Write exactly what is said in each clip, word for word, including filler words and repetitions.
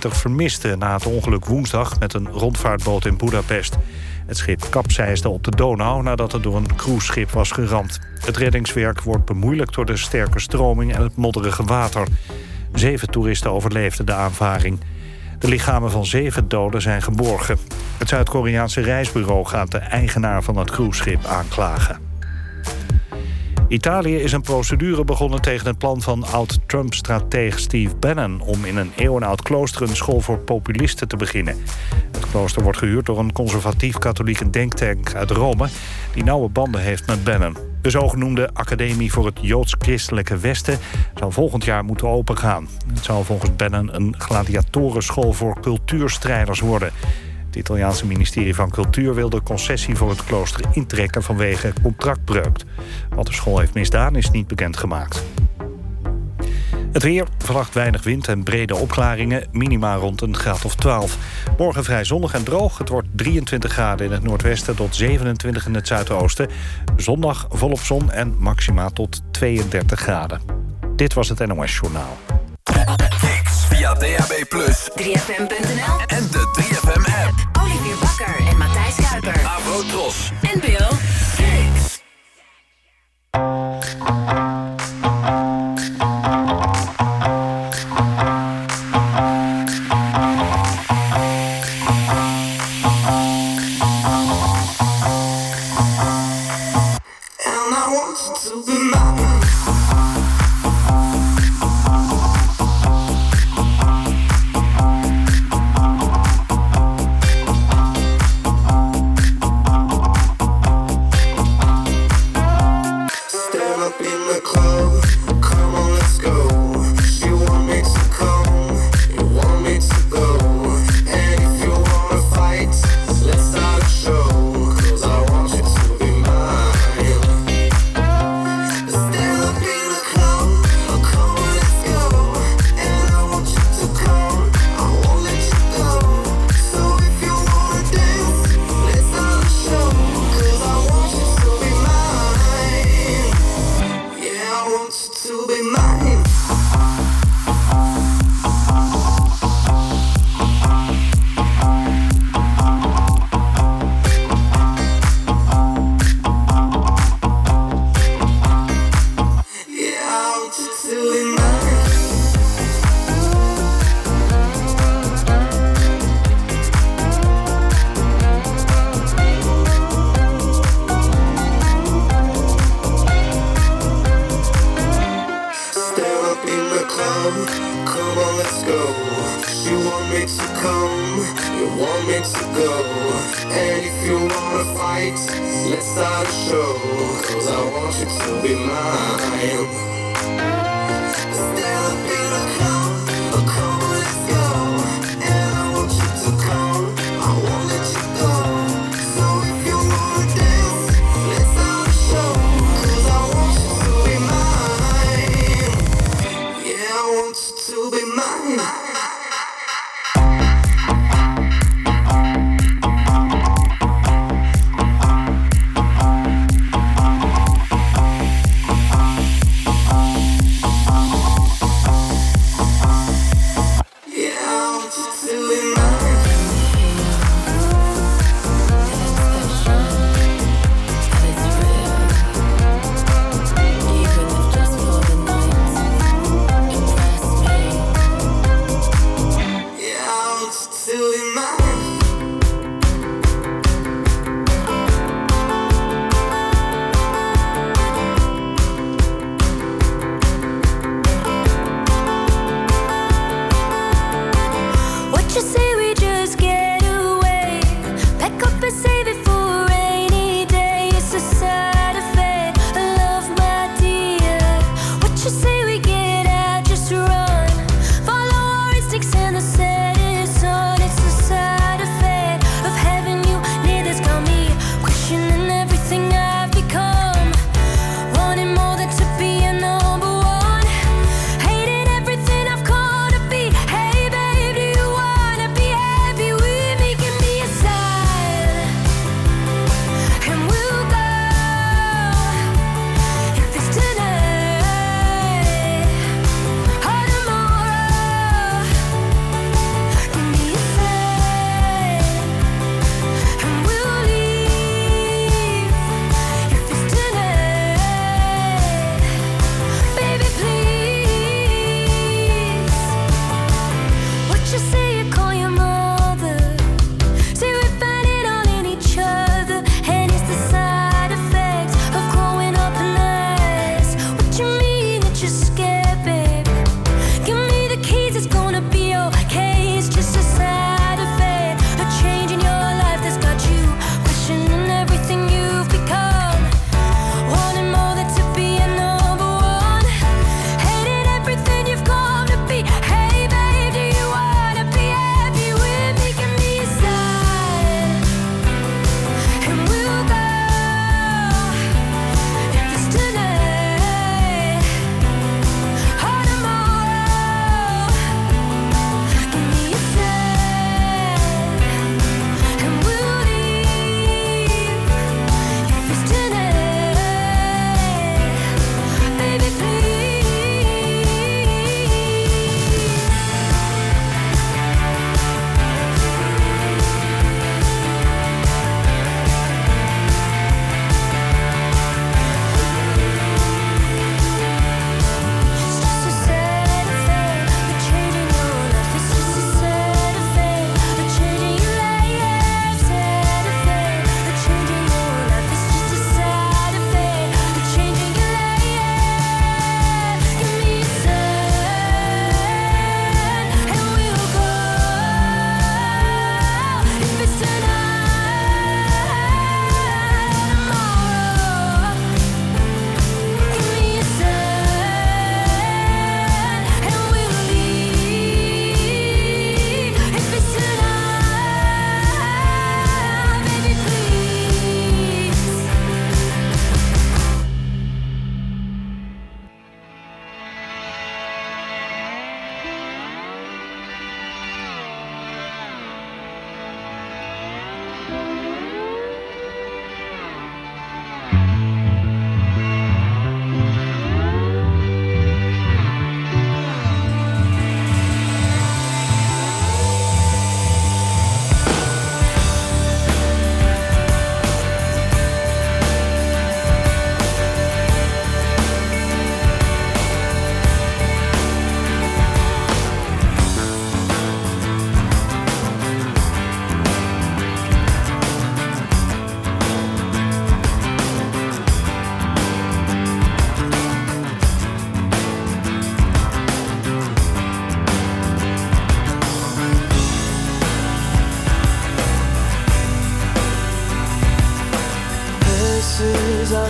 twintig vermisten na het ongeluk woensdag met een rondvaartboot in Budapest. Het schip kapseisde op de Donau nadat het door een cruiseschip was geramd. Het reddingswerk wordt bemoeilijkt door de sterke stroming en het modderige water. Zeven toeristen overleefden de aanvaring. De lichamen van zeven doden zijn geborgen. Het Zuid-Koreaanse reisbureau gaat de eigenaar van het cruiseschip aanklagen. Italië is een procedure begonnen tegen het plan van oud-Trump-strateeg Steve Bannon om in een eeuwenoud klooster een school voor populisten te beginnen. Het klooster wordt gehuurd door een conservatief-katholieke denktank uit Rome die nauwe banden heeft met Bannon. De zogenoemde Academie voor het Joods-Christelijke Westen zou volgend jaar moeten opengaan. Het zou volgens Bannon een gladiatorenschool voor cultuurstrijders worden. Het Italiaanse ministerie van Cultuur wil de concessie voor het klooster intrekken vanwege contractbreuk. Wat de school heeft misdaan is niet bekendgemaakt. Het weer, vannacht weinig wind en brede opklaringen, minima rond een graad of twaalf. Morgen vrij zonnig en droog. Het wordt drieëntwintig graden in het noordwesten tot zevenentwintig in het zuidoosten. Zondag volop zon en maxima tot tweeëndertig graden. Dit was het N O S Journaal. Kicks via D A B plus, drie F M punt N L en de drie F M app. Olivier Bakker en Matthijs Kuiper. Avo Tros en Bill Kicks. Follow our instincts and the set is on. It's a sign.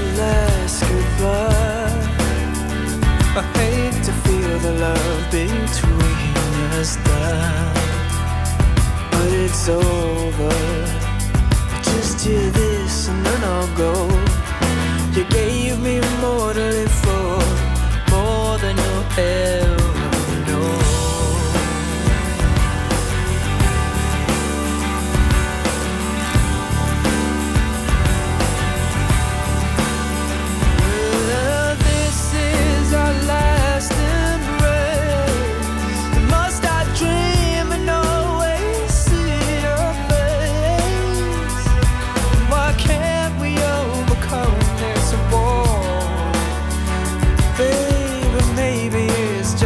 last goodbye. I hate to feel the love between us die, but it's over. Just hear this and then I'll go. You gave me more to live for, more than you'll ever know. Well, this is our last embrace. Must I dream and always see your face? Why can't we overcome this war? Baby, maybe it's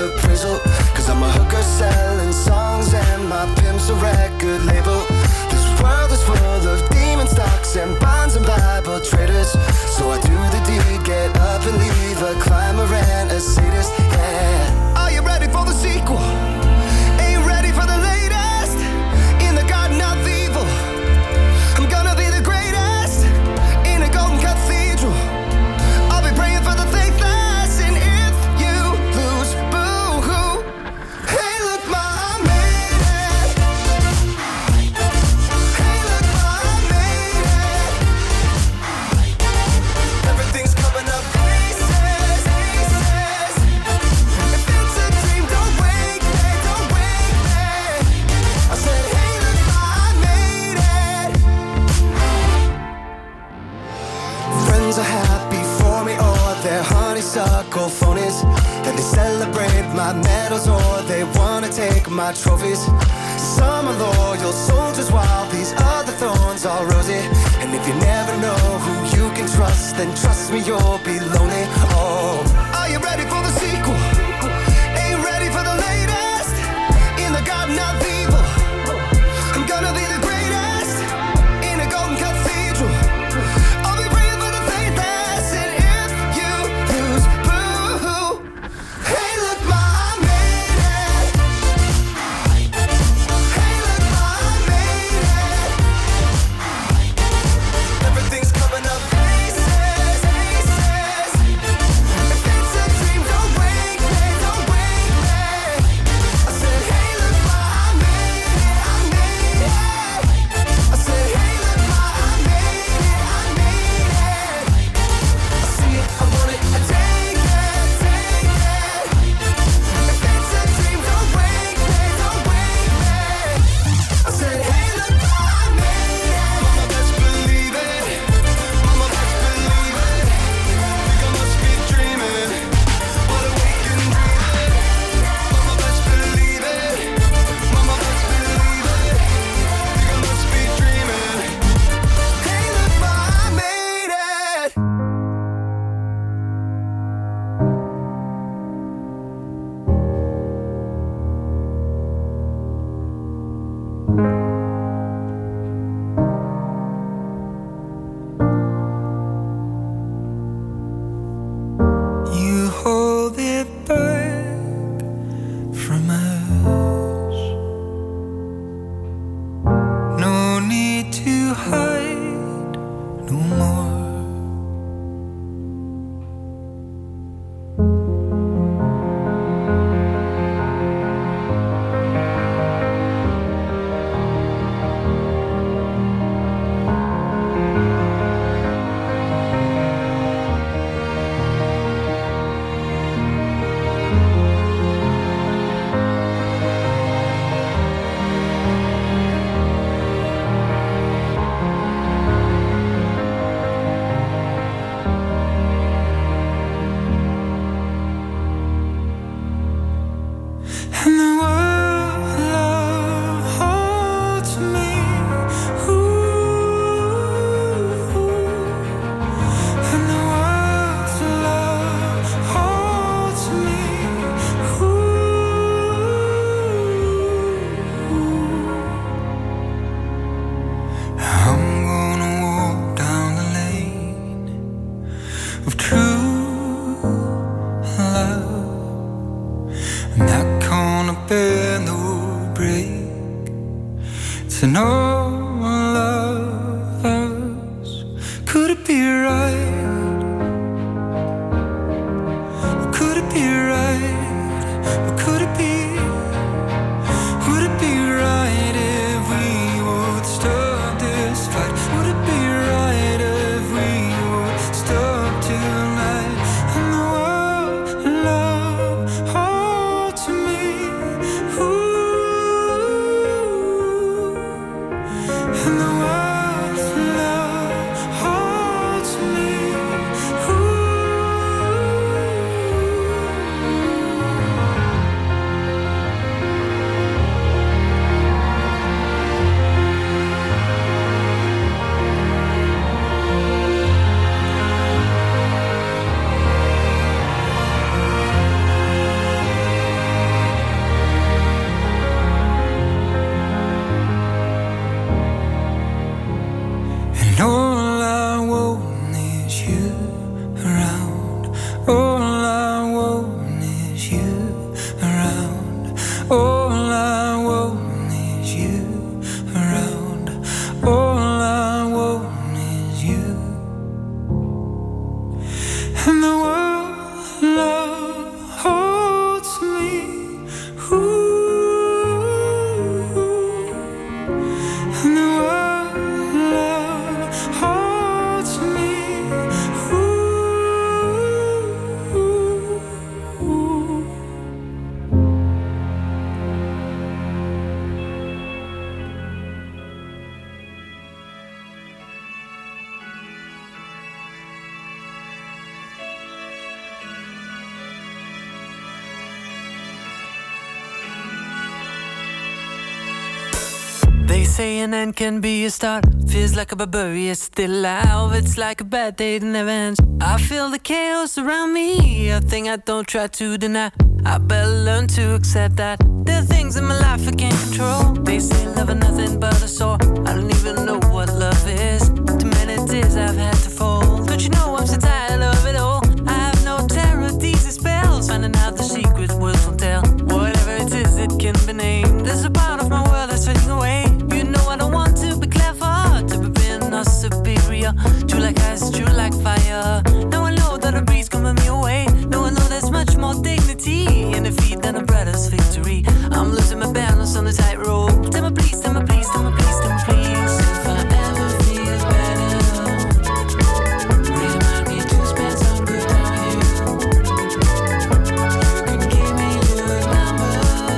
appraisal. Cause I'm a hooker selling songs and my pimp's a record label. This world is full of demon stocks and bonds and Bible traders. So I do the deed, get up and leave a climber and a sadist, yeah. Are you ready for the sequel? Ain't ready for the latest in the garden of evil. I'm gonna be the greatest in a golden cathedral. I'll be praying for the faithless, and if you lose, boo-hoo. Hey, look, ma, I made it. Hey, look, ma, I made it. Everything's coming up pieces, pieces. If it's a dream, don't wake me, don't wake me. I said, hey, look, ma, I made it. Friends are happy for me, or they're honeysuckle phonies. Then they celebrate my medals, or they wanna take my trophies. Some are loyal soldiers, while these other thorns are rosy. And if you never know who you can trust, then trust me, you'll be lonely. Oh, are you ready for the sequel? Ain't ready for the latest in the garden of evil. I'm gonna be the greatest in a golden cathedral. I'll be praying for the faithless, and if you lose, boo-hoo. Hey, look, ma, I made it. Hey, look, ma, I made it. Everything's coming up pieces, pieces. If it's a dream, don't wake me, don't wake me. I said, hey, look, ma, I made it, I made it. I said, hey, look, ma, I made it, I made it. I see it, I want it, I take it, take it. If it's a dream, don't wake me, don't wake me. I said, hey, look, ma, I made it. Mama, best believe it. Mama, best believe it. Think I must be dreaming, but awake and breathing. Mama, best believe it. Mama, best believe it. Think I must be dreaming. Hey, look, ma, I made it. You hold it back from us. No need to hide no more. And the world love holds me, ooh. And the world's love holds me, ooh. I'm gonna walk down the lane of true love. I'm not gonna bend or break to know love us. Could it be right? Could it be right? Or could it be? Would it be right if we would stop this fight? Would it be right if we would stop tonight? And the world love holds me, ooh. And the world's love holds me, ooh. They say an end can be a start. Feels like a barbarian still alive. It's like a bad day that never ends. I feel the chaos around me, a thing I don't try to deny. I better learn to accept that there are things in my life I can't control. They say love is nothing but a sore. I don't even know what love is. Too many tears I've had to fold. Don't you know I'm so tired of it all? I have no terror, these are spells. Finding out the secret words won't tell. Whatever it is, it can be named. There's a part of my world that's fading away. You know I don't want to be clever, to be being or superior. True like ice, true like fire. Now I know that a breeze coming me away. Now I know there's much more dignity in defeat than a brother's victory. I'm losing my balance on the tightrope. Tell me please, tell me please, tell me please, tell me please. If I ever feel better, remind me to spend some good time with you. You can give me your number.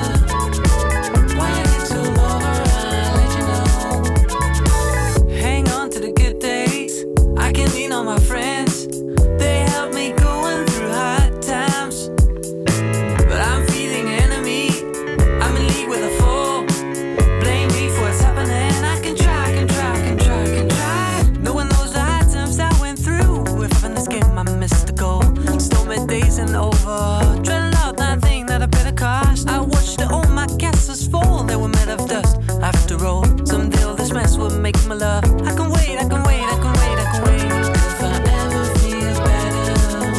When it's all over, I'll let you know. Hang on to the good days. I can lean on my friends. They help me going through hard times. But I'm feeling enemy. I'm in league with a foe. Blame me for what's happening. I can try, can try, can try, can try. Knowing those hard times I went through. If I'm in this game, I missed the goal. Stormy days and over. Dreading out that thing that I better cost. I watched all my castles fall. They were made of dust. After all, someday all this mess will make my love. I can wait, I can wait, I can wait, I can wait. If I ever feel better,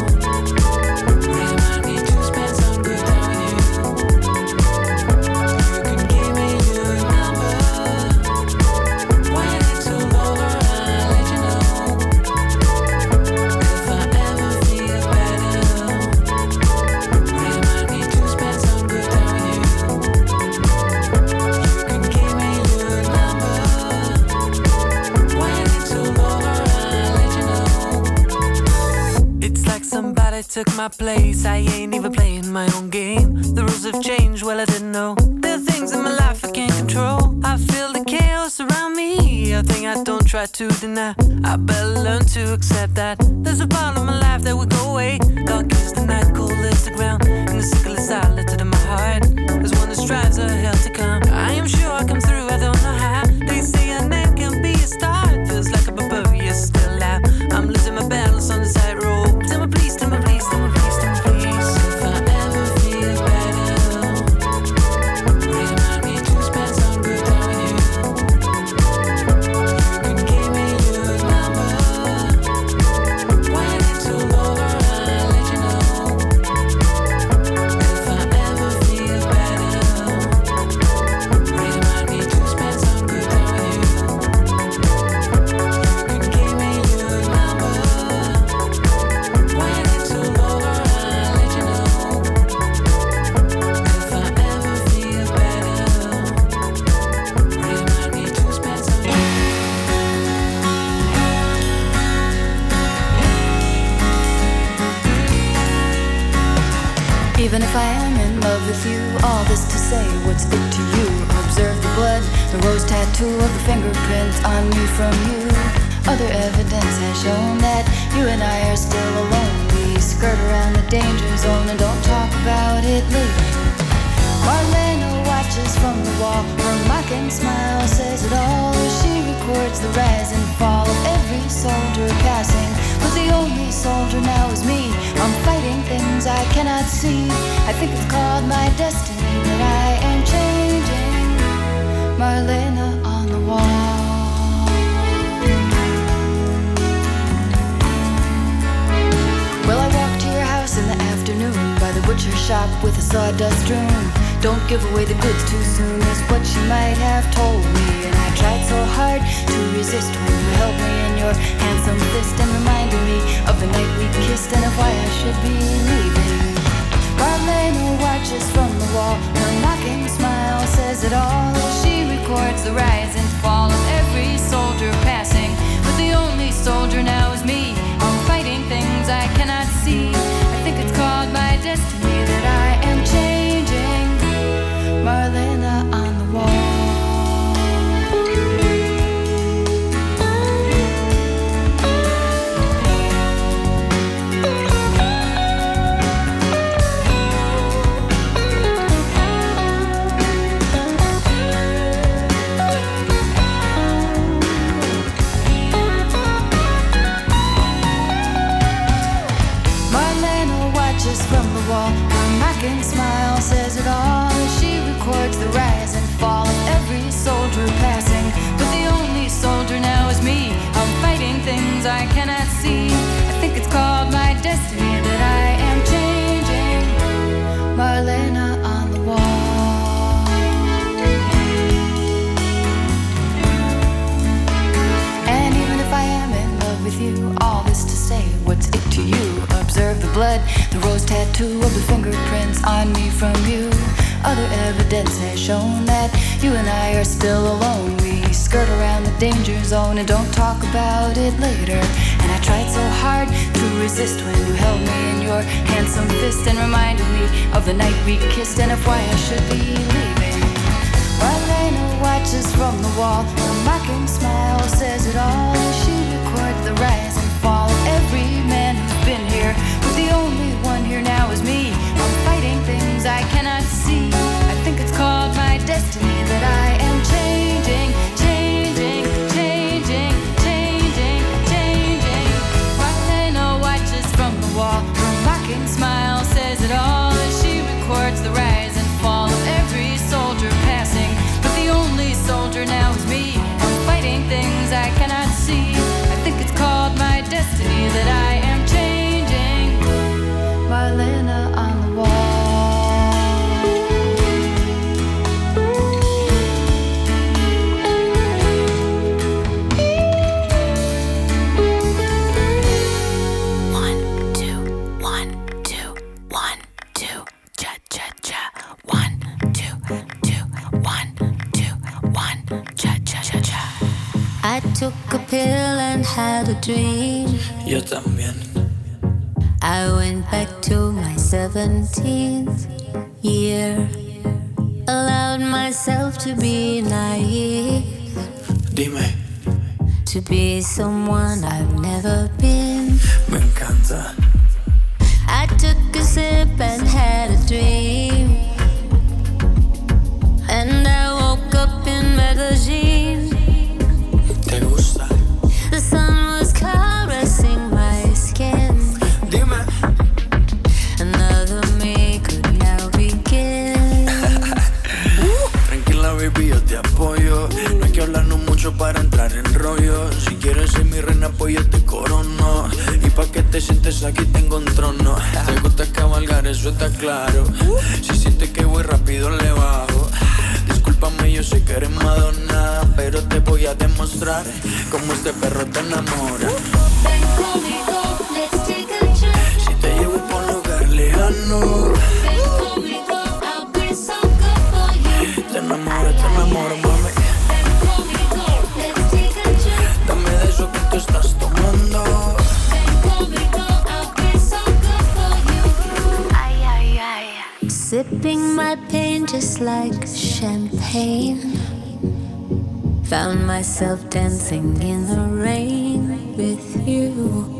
remind me to spend some good time with you. You can give me your number. When it's all over, I'll let you know. If I ever feel better, remind me to spend some good time with you. You can give me your number. When it's all over, I'll let you know. It's like somebody took my place. I ain't even playing my own game. The rules have changed, well I didn't know. There are things in my life I can't control. I feel the chaos around me, a thing I don't try to deny. I better learn to accept that there's a part of my life that will go away. Dark is the night, cold is the ground, and the sickle is silent in my heart. There's one that strives a hell to come. I am sure I come through, I don't know how. They say an end can be a start. Feels like a barbarian still alive. I'm losing my balance on the tightrope. Tell me please, tell me please, tell me please, tell me please. If I ever feel better, remind me to spend some good time with you. You can give me your number. When it's all over, I'll let you know. If I ever feel better, remind me to spend some good time with you. You can give me your number. When it's all over, I'll let you know. If I ever feel better, remind me to spend some good time. Even if I am in love with you, all this to say, what's it to you? Observe the blood, the rose tattoo of the fingerprint on me from you. Other evidence has shown that you and I are still alone. We skirt around the danger zone and don't talk about it later. Marlena watches from the wall, her mocking smile says it all. She records the rise and fall of every soldier passing, but the only soldier now is me. I'm fighting things I cannot see. I think it's called my destiny that I am changing. Marlena on the wall. Well, I walked to your house in the afternoon by the butcher shop with a sawdust room. Don't give away the goods too soon is what she might have told me. And I tried so hard to resist when you held me in your handsome fist and reminded me of the night we kissed and of why I should be leaving. Marlena watches from the wall, her mocking smile says it all. She records the rise and fall of every soldier passing, but the only soldier now is me. I'm fighting things I cannot see. I think it's called my destiny that I am changing. Marlena on the wall. watches from the wall. Her mocking smile says it all as she records the rise and fall of every soldier passing. But the only soldier now is me. I'm fighting things I cannot see. I think it's called my destiny that I am changing. Marlena on the wall. And even if I am in love with you, all this to say, what's it to you? Observe the blood, the rose tattoo of the fingerprints on me from you. Other evidence has shown that you and I are still alone. We skirt around the danger zone and don't talk about it later. And I tried so hard to resist when you held me in your handsome fist and reminded me of the night we kissed and of why I should be leaving. Marlena watches from the wall. Her mocking smile says it all as she records the rise and fall of every man who's been here. But the only one here now is me. I'm fighting things I cannot see. I think it's called my destiny that I am changing, changing, changing, changing, changing. Marlena watches from the wall. Her mocking smile says it all as she records the rise and fall of every soldier passing. But the only soldier now is me. I'm fighting things I cannot see. I think it's called my destiny that I am changing. Marlena on the wall. One, two, one, two, one, two, cha cha cha. One, two, two, one, two, one, cha cha cha cha. I took a pill and had a dream. Yo también. I went back to my seventeenth year. Allowed myself to be naive, Dime, to be someone I've never been. me encanta. I took a sip and had a dream, and I woke up in Medellin. ¿Te gusta? The sun was caressing my skin. Dime. Another me could now begin. Tranquila, baby, yo te apoyo. No hay que hablarnos mucho para entrar en rollo. Si quieres ser mi reina, pues yo te corono. Y pa' que te sientes aquí tengo un trono. Te gusta cabalgar, eso está claro. Si sientes que voy rápido, le bajo. Discúlpame, yo sé que eres Madonna, pero te voy a demostrar cómo este perro te enamora. Ven conmigo, let's take a trip. Si te llevo por un lugar lejano, Ven conmigo, I'll be so good for you. te enamoro, te enamoro, mami. Ven conmigo, let's take a trip. Dame de eso que tú estás tomando. Ven conmigo, I'll be so good for you. Ay, ay, ay. Sipping my pain just like champagne. Found myself dancing in the rain with you.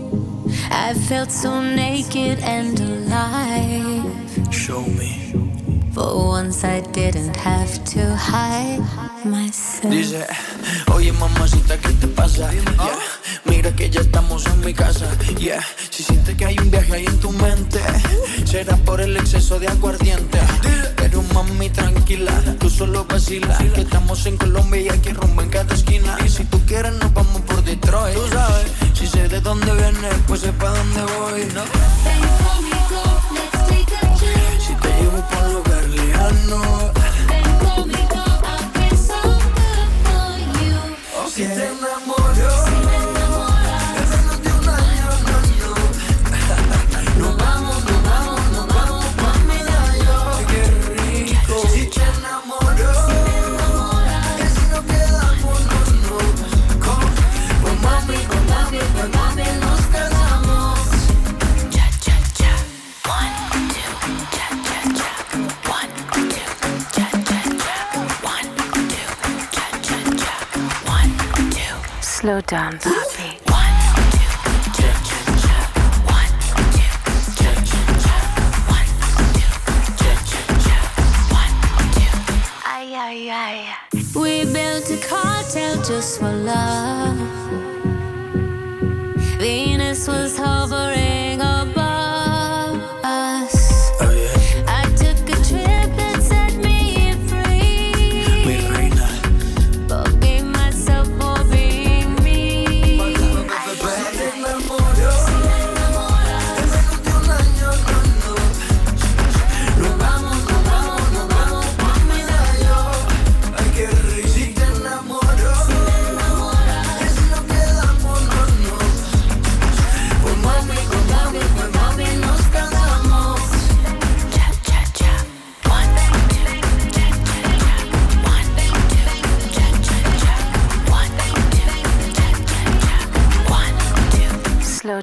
I felt so naked and alive. Show me. For once I didn't have to hide myself. Dice, oye mamacita, ¿qué te pasa? Yeah. Mira que ya estamos en mi casa. Yeah. Si sientes que hay un viaje ahí en tu mente, será por el exceso de aguardiente. Pero mami, tranquila, tú solo vacila, que estamos en Colombia y aquí rumbo en cada esquina. Y si tú quieres nos vamos por Detroit. Tú sabes, si sé de dónde vienes, pues sé pa' dónde voy, ¿no? Ven conmigo, let's take a trip. Si te llevo por un lugar lejano, Ven conmigo, I'll be so good for you. si te enamoro, Si me enamoras, en menos de un año, no, no. Nos vamos, nos vamos, nos vamos pa' Medallo. Qué rico. Si te enamoro, que si nos quedamos, no, no. Con- Pues mami, pues mami, pues mami, nos quedamos. cha cha cha. One, two, cha cha cha. One, two, cha cha cha. One, two, cha cha cha. One, two. Slow down, papi. One, two, cha cha cha. One, two, cha cha cha. One, two, cha cha cha. One, two. Ay, ay, ay. We built a cartel just for love. Venus was hovering above us.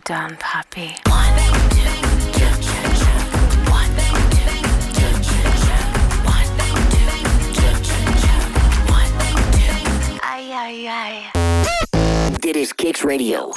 done, puppy. One, two, cha cha cha. One, two, cha cha cha. One, two, cha cha cha. One, two. Ay, ay, ay. Dit is Kicks Radio.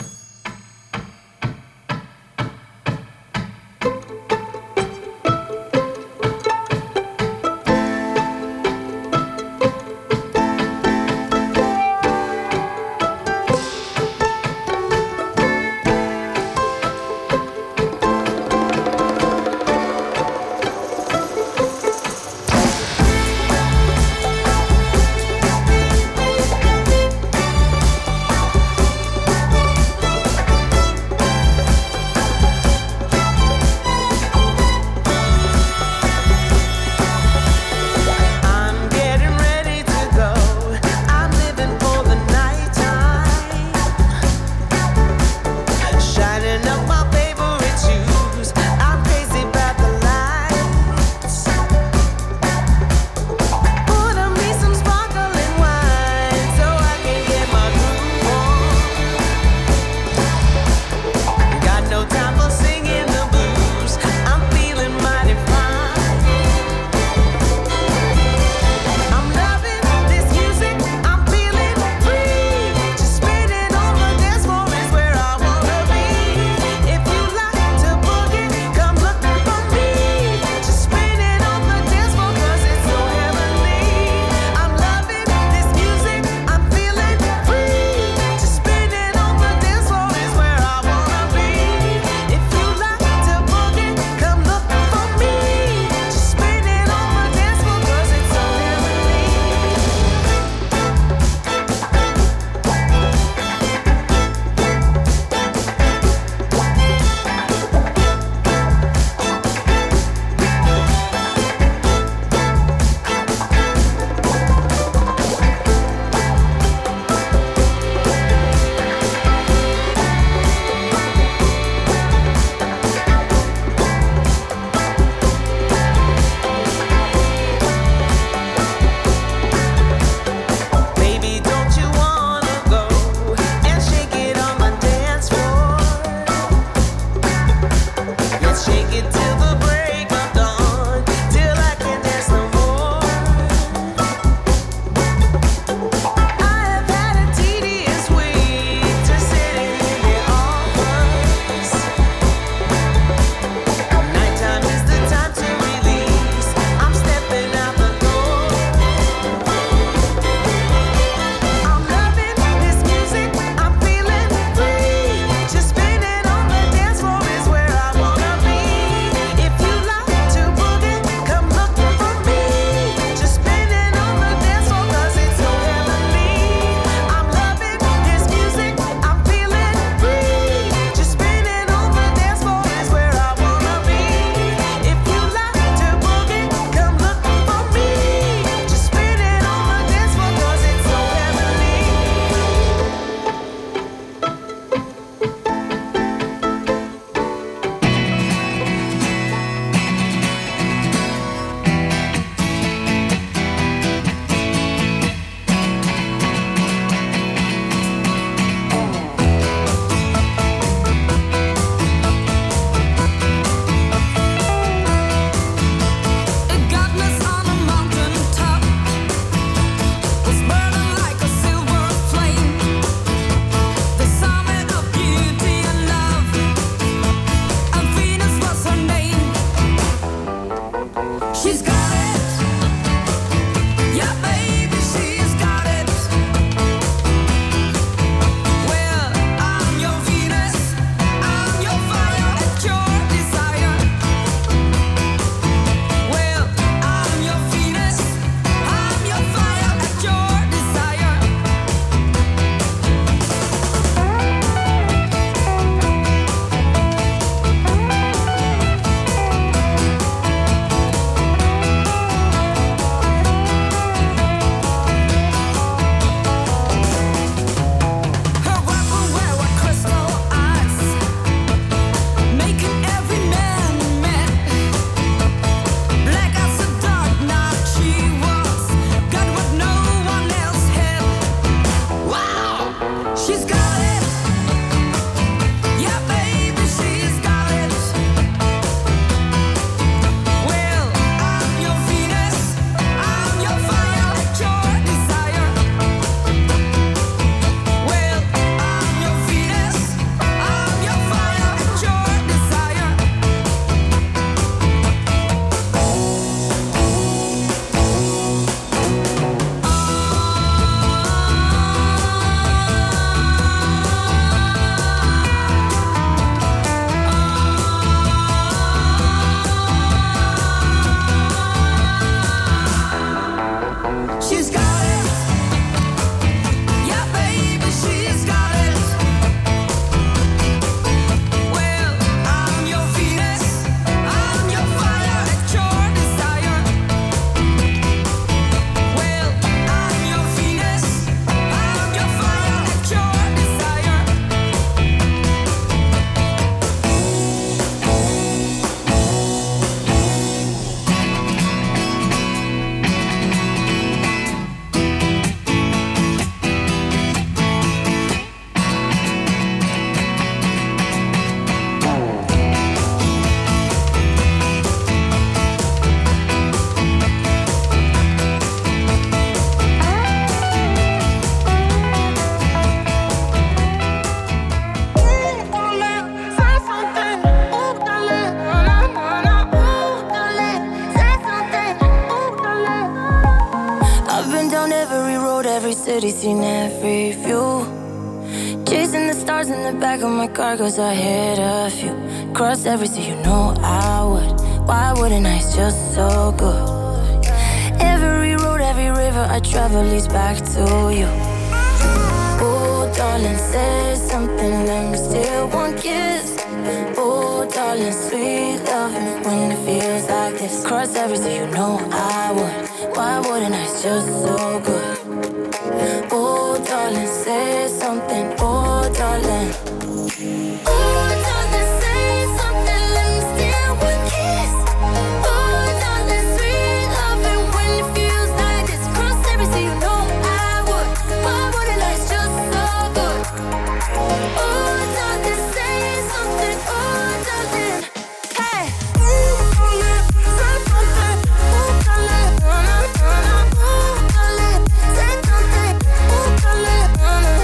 every city, seen every view. Chasing the stars in the back of my car, cause I hit a few. Cross every sea, you know I would. Why wouldn't I? It's just so good. Every road, every river I travel leads back to you. Oh, darling, say something, let me steal one kiss. Oh, darling, sweet loving when it feels like this. Cross every sea, you know I would. Why wouldn't I? It's just so good. Oh, darling, say something. Oh, darling. Oh, darling, say something. Let me steal one kiss. Oh, darling, sweet loving when it feels like this. Cross every sea, you know I would. Why wouldn't I? It's just so good. Oh, darling, say something. Oh, darling. Hey. Ooh, darling, say something. Oh, darling. Oh, darling, say something. Oh, darling. Oh, darling,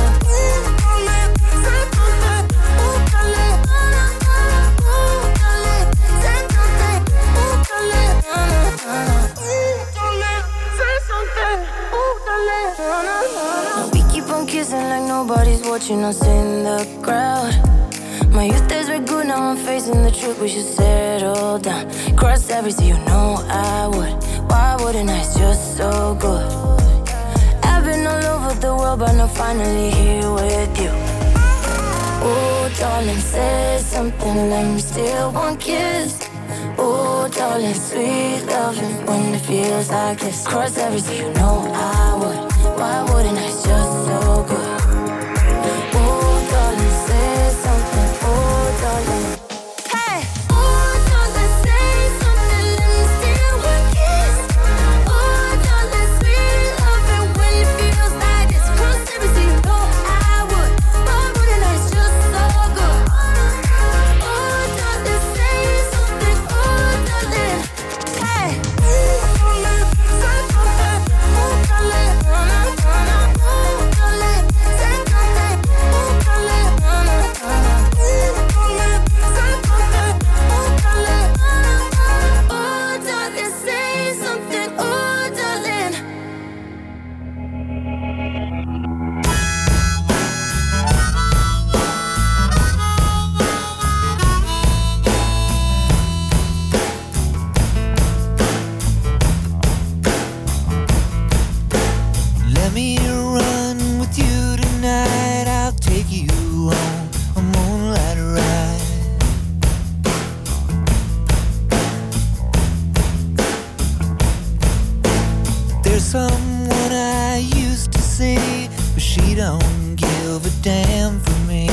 say something. Oh, darling. Oh, darling, say something. Oh, darling. Darling, say something. Oh, darling. We keep on kissing like nobody's watching us in the crowd. My youth days were good, now I'm facing the truth. We should settle down. Cross every sea, you know I would. Why wouldn't I? It's just so good. I've been all over the world, but now finally here with you. Oh, darling, say something, let me steal one kiss. Oh, darling, sweet loving when it feels like this. Cross every sea, you know I would. Why wouldn't I? It's just so good. Oh, darling, say something. Oh, darling. Hey. Oh, darling, say something. Let me steal one kiss. Oh, darling, sweet loving when it feels like this. Cross every sea, you know I would. Why wouldn't I? It's just so good. Oh, darling, say something. Oh, darling. Hey. Oh, darling, say something. Oh, darling. Oh, darling, say something. Oh, darling. Oh, darling, say something. Oh, darling. Oh, darling, say something. Oh, darling. Let me run with you tonight. I'll take you on a moonlight ride. There's someone I used to see, but she don't give a damn for me.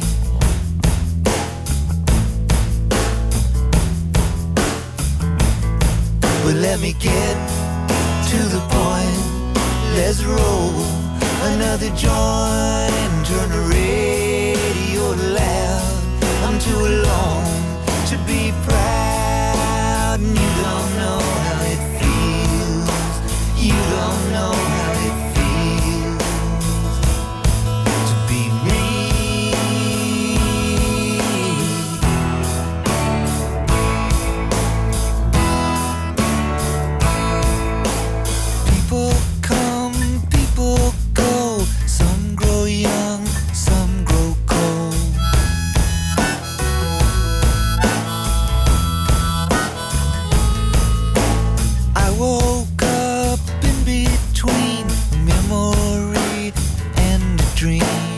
But let me get to the point. Let's roll another joint and turn the radio loud. I'm too alone to be proud, and you don't know how it feels. You don't know how it feels to be me. People come, people go. Some grow young, some grow cold. I woke up in between a memory and a dream.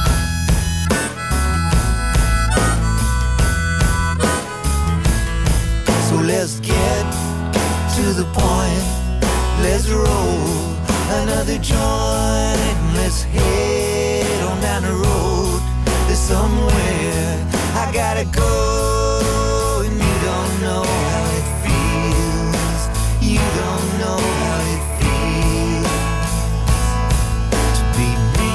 So let's get to the point. Let's roll another joint and let's head on down the road. There's somewhere I gotta go, and you don't know how it feels. You don't know how it feels to be me.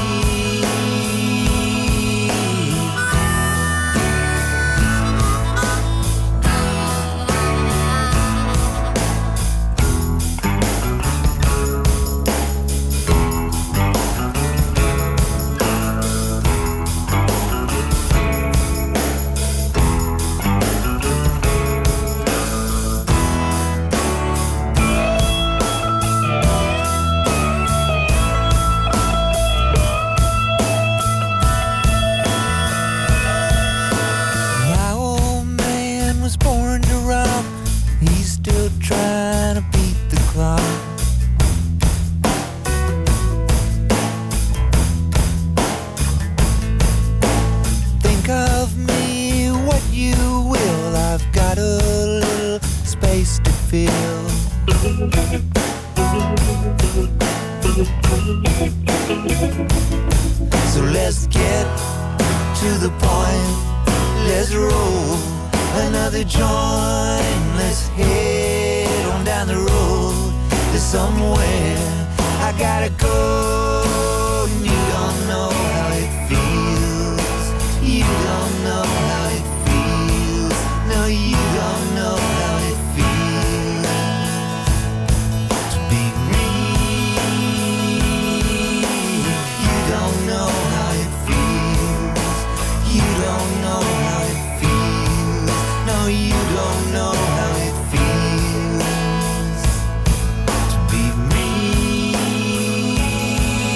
feel. So let's get to the point. Let's roll another joint. Let's head on down the road to somewhere. I gotta go. And you don't know how it feels. You don't know how it feels. No, you don't know how it feels to be me. You don't know how it feels. You don't know how it feels. No, you don't know how it feels to be me.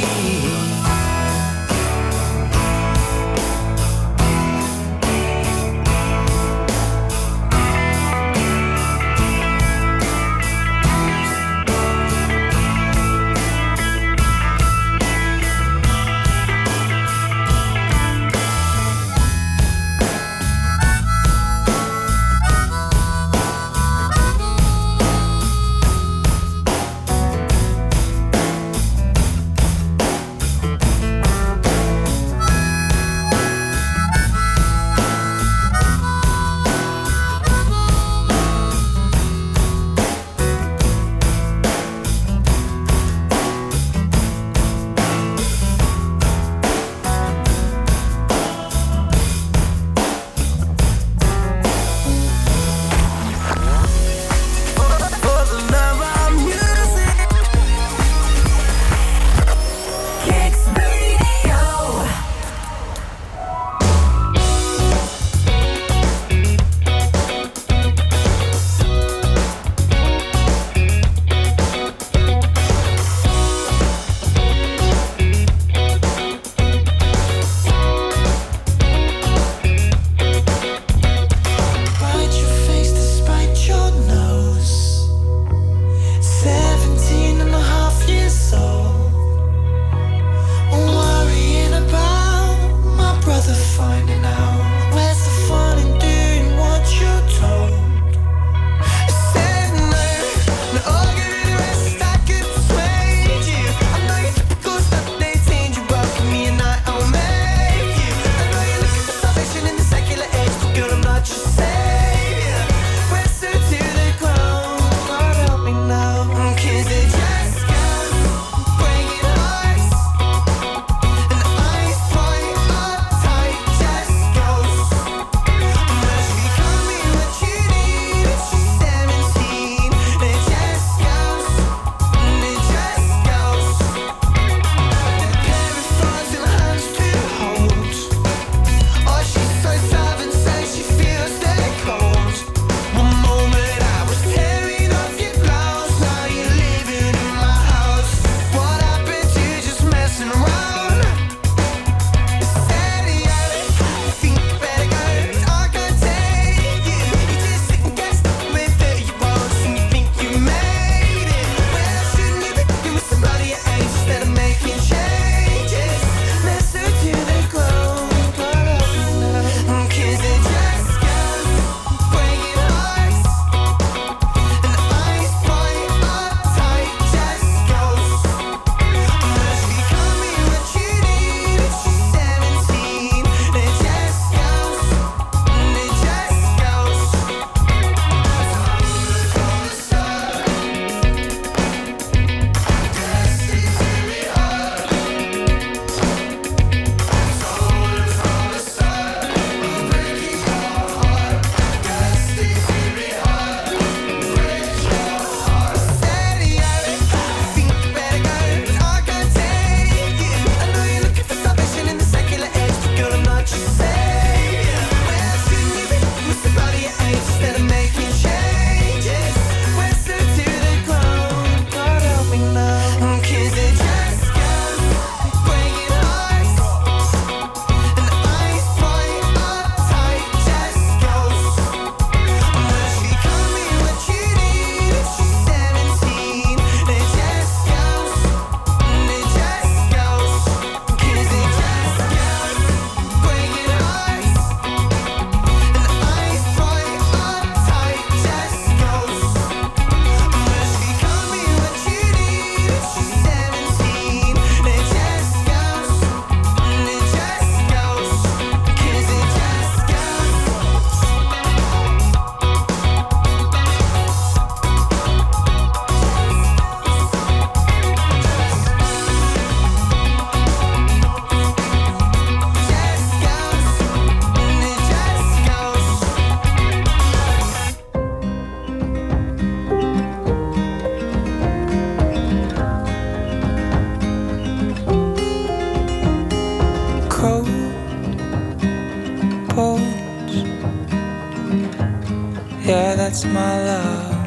that's my love.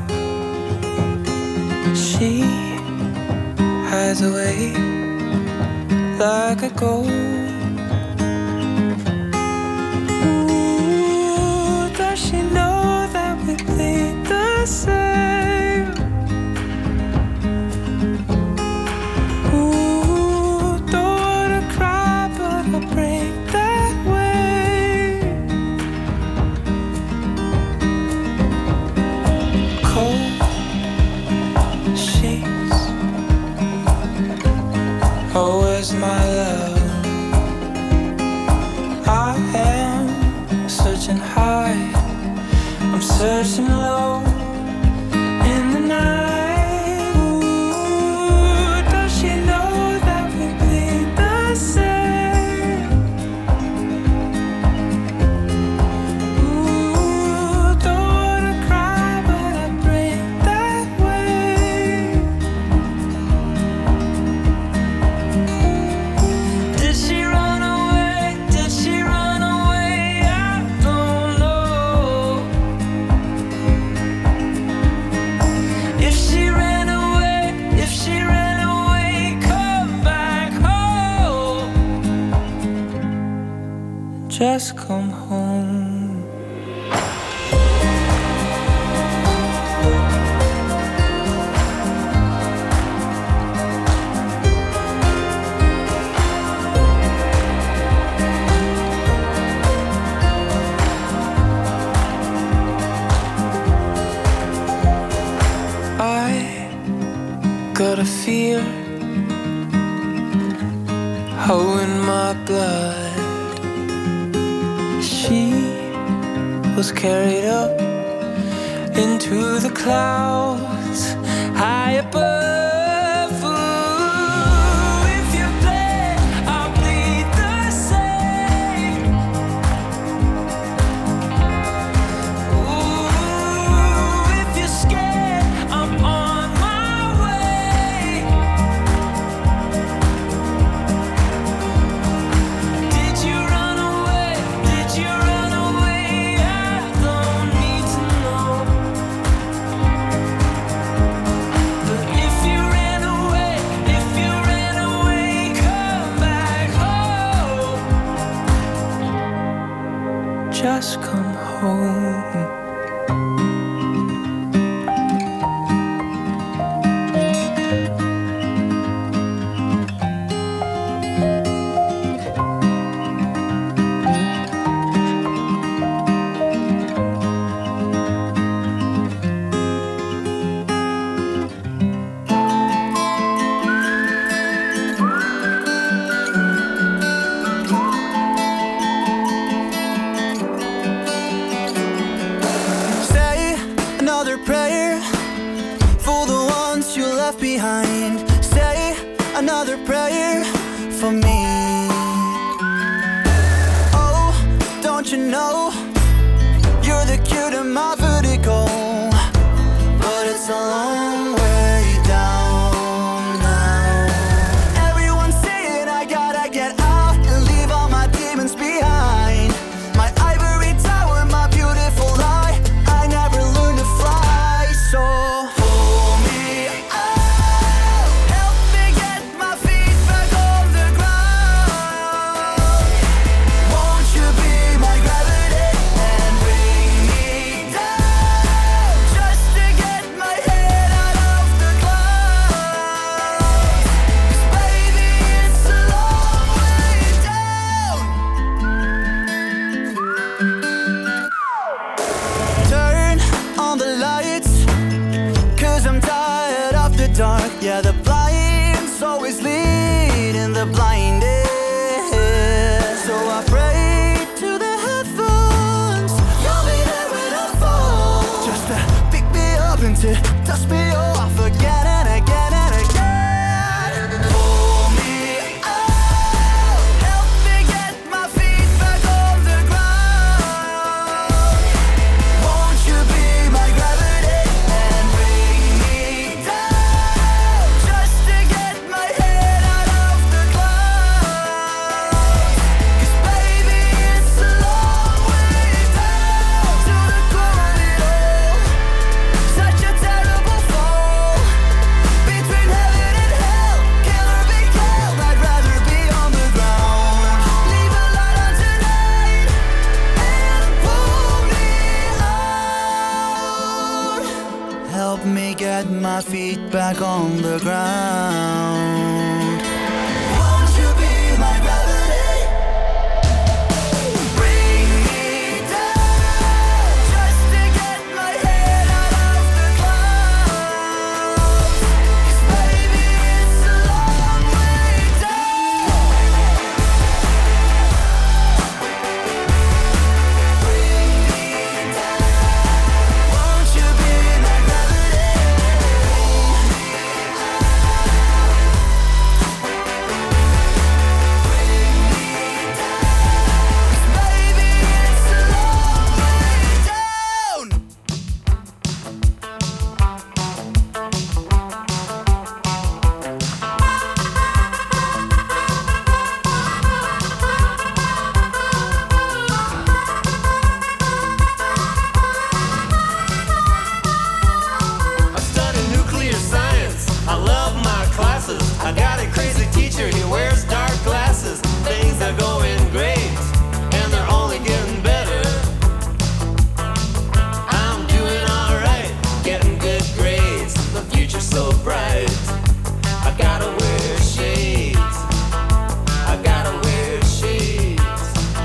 She hides away like a ghost. Ooh, does she know that we think the same? Ooh, don't wanna cry, but I break that way. Cold sheets. Oh, where's my love? I am searching high, I'm searching low in the night. Ooh, does she know that we bleed the same? Ooh, don't wanna cry, but I break that way. Did she run away? Did she run away? I don't know. If she ran away, if she ran away, come back home. Just come home. I got a fear, oh, in my blood. She was carried up into the clouds high above. Ooh, if you bleed, I'll bleed the same. Ooh, if you're scared, I'm on my way. Did you run away? Did you run away? I don't need to know. But if you ran away, if you ran away, come back home. Just come home. Say another prayer for the ones you left behind. Say another prayer for me. Oh, don't you know you're the cue to my vertigo, but it's a long way down now. Everyone's saying I gotta get out and leave all my demons behind. My ivory tower, my beautiful lie. I never learned to fly, so pull me out. Help me get my feet back on the ground. Won't you be my gravity and bring me down, just to get my head out of the clouds? 'Cause baby, it's a long way down. Turn on the lights, 'cause I'm tired of the dark. Yeah, the blinds always lead in the blinded. So I pray to the heavens, you'll be there when I fall, just to pick me up and to dust me off again and again and again. Pull me out, help me get my feet back on the ground. Won't you be my gravity and bring me down, just to get my head out of the clouds? 'Cause baby, it's a long way down to the core of it all. help me get my feet back on the ground. Won't you be my gravity? Bring me down just to get my head out of the clouds. 'Cause baby, it's a long way down. Bring me down. Won't you be my gravity? Baby, it's a long way down. I study nuclear science. I love my classes. I got a crazy teacher. He wears dark glasses. Things are going great, and they're only getting better. I'm doing alright, getting good grades. The future's so bright. I gotta wear shades. I gotta wear shades.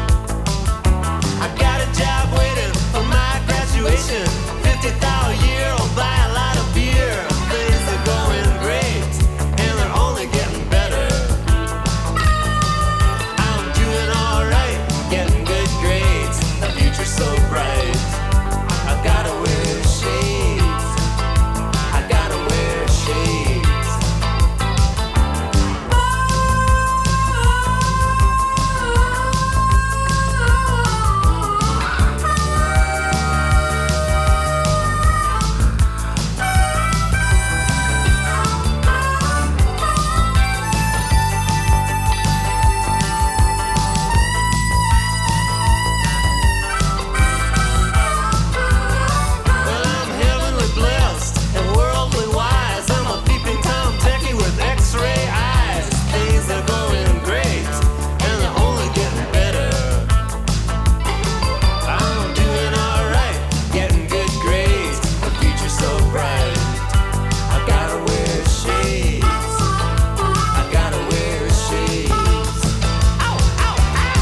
I got a job waiting for my graduation. fifty thousand a year, I'll buy a lot of beer. Things are going great, and they're only getting better. I'm doing alright, getting good grades. The future's so bright. I gotta wear shades. I gotta wear shades. Well, I'm heavenly blessed and worldly wise. I'm a peeping Tom Techie with X-ray eyes. Things are going great, and they're only getting better. I'm doing alright, getting good grades. The future's so bright. I gotta wear shades. I gotta wear shades. Ow, ow, ow.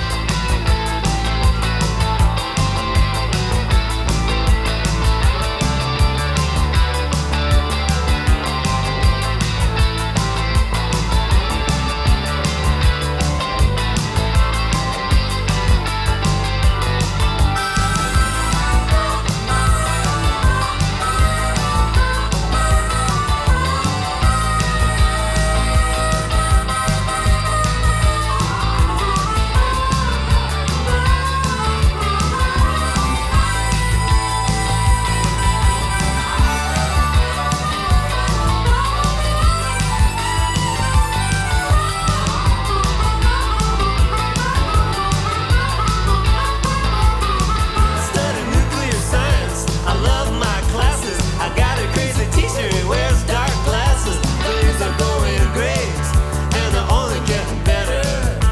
I study nuclear science. I love my classes. I got a crazy teacher. He wears dark glasses. Things are going great, and they're only getting better.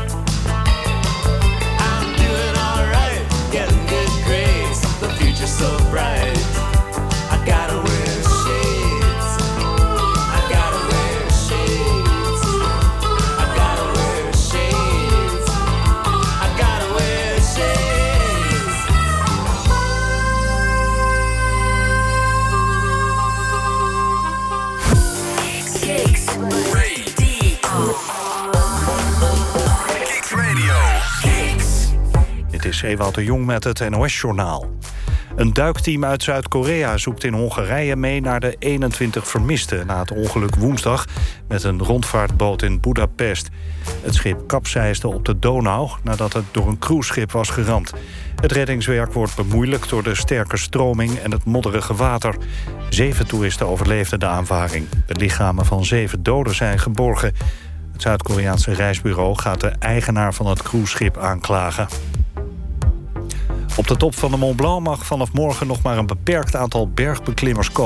I'm doing alright, getting good grades. The future's so bright. I gotta wear shades. I gotta wear shades. I gotta wear shades. I gotta wear shades. Kicks Radio. Kicks Radio. Kicks. Dit is Ewout de Jong met het N O S-journaal. Een duikteam uit Zuid-Korea zoekt in Hongarije mee naar de eenentwintig vermisten na het ongeluk woensdag met een rondvaartboot in Budapest. Het schip kapseisde op de Donau nadat het door een cruiseschip was geramd. Het reddingswerk wordt bemoeilijkt door de sterke stroming en het modderige water. Zeven toeristen overleefden de aanvaring. De lichamen van zeven doden zijn geborgen. Het Zuid-Koreaanse reisbureau gaat de eigenaar van het cruiseschip aanklagen. Op de top van de Mont Blanc mag vanaf morgen nog maar een beperkt aantal bergbeklimmers komen.